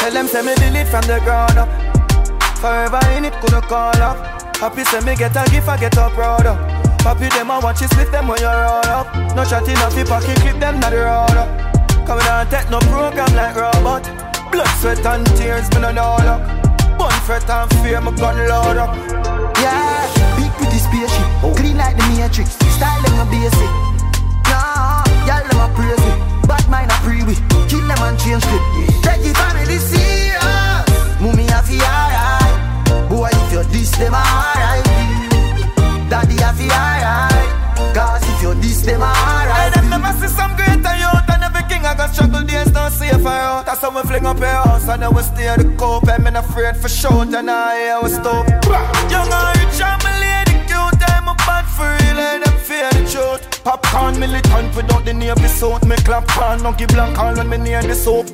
Tell them say me build it from the ground up. Forever in it, couldn't call up. Happy say me get a gift, I get up proud up. Happy them I watch you split them when you roll up. No chatting off the pocket, clip them not the road up. Come and take no program like robot. Blood, sweat and tears, me no know up. Bun, fret and fear, my gun load up. Yeah, big pretty spaceship, clean like the Matrix. Style them a basic. Nah, y'all them a praise it. Bad mind a pre-wit, kill them and change clip. Take it family serious. Mummy a fi alright. Boy if you diss them alright. Daddy a fi alright. Cause if you diss them alright. Hey, them never see some greater youth. And every king I got struggle days don't safe for out. That's how we fling up your house and then we stay the cope. I'm not afraid for shout and I hear we stop. Young and rich and my lady cute. I'm a bad for real and them fear the truth. Popcorn militant without the navy suit. Me clap on, no give blank all when me near the soap.